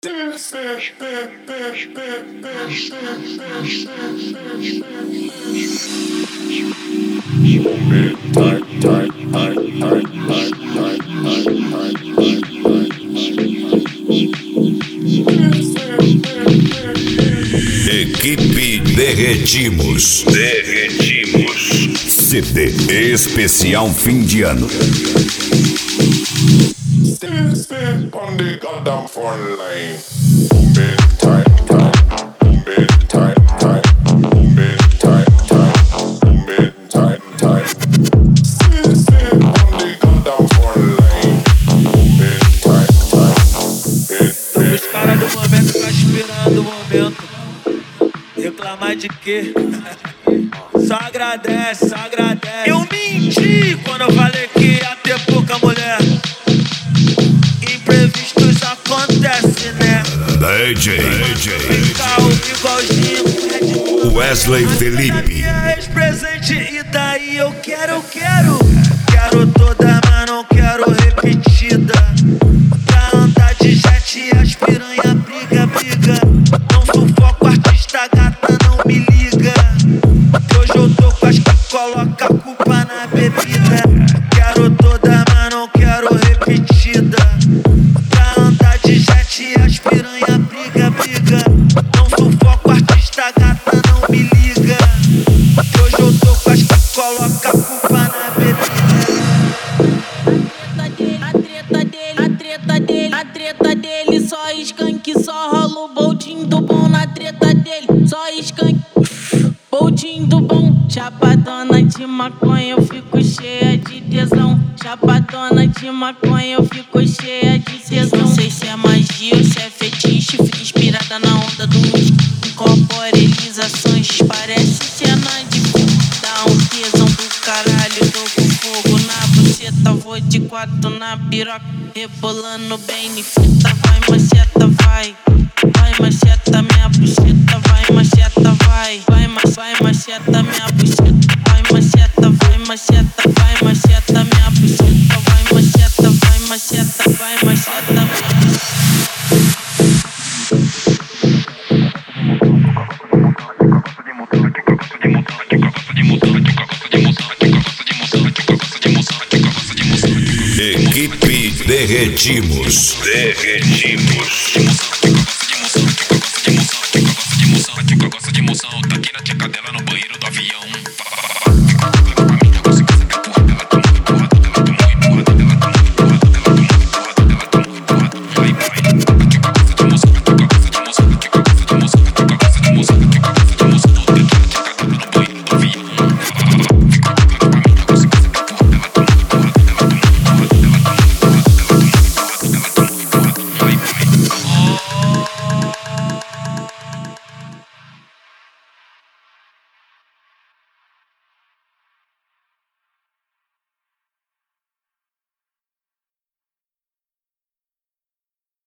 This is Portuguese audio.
Equipe Derretimos. CD especial fim de ano. On the goddamn phone line. Boom it tight, tight. Boom it tight, tight. Boom it tight, tight. Boom it tight, tight. Sit on the goddamn phone line. Boom it tight, tight. Os caras do momento tá esperando o momento. Reclamar de quê? Só agradece, só agradece. Eu menti quando eu falei que ia ter pouca mulher. Imprevistos acontecem, né? DJ Carro igualzinho Wesley Felipe. Ex-presente e daí eu quero. Quero toda, mas não quero repetida. Pra andar de jet e as piranha briga. Não sufoco artista gata, não me liga. Hoje eu tô com as que coloca a culpa na bebida. Quero toda, mas não quero repetida. Pra andar de jet e as piranha briga. Não sufoco artista gata, não me liga. Hoje eu tô com as que coloca a culpa na bebida. A treta dele, só skunk, só rola o boldinho do bom na treta dele, só skunk, boldinho do bom. Chapadona de maconha, eu fico cheia de tesão. Chapadona de maconha, eu fico cheia de tesão. Não sei se é magia ou se é fetiche, fico inspirada na onda do whisky. Incorporalizações, parece cena de filme. Dá um tesão do caralho, tô com fogo na buceta. Vou de quatro na piroca, rebolando bem em fita. Vai maceta, vai maceta minha buceta. Vai maceta, vai maceta minha buceta. Vai maceta minha buceta. Vai maceta minha buceta. Equipe Derretimos. Gosta de moção, tá aqui na tcheca dela no banheiro do avião.